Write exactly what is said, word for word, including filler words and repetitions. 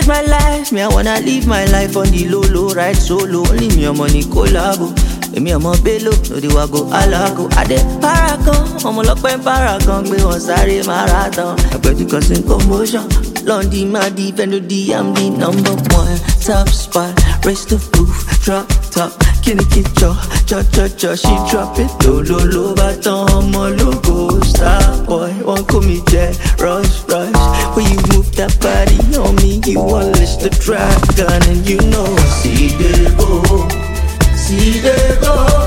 my life, me I wanna live my life on the low low, ride solo. Only me and money collabo. Me and my bello, no the wago alago. I dey paragon, I'm a lock pen paragon. We want sorry marathon. I bet you cause in commotion. London, my deep and the I'm the number one. Top spot, raise the roof, drop top. Can it get cho, cho, cho, cho. She drop it, low, low, low. But on my logo, star boy. One call me jet, rush, rush. When you move that body on me, you unleash the dragon. And you know, see the go, see the go.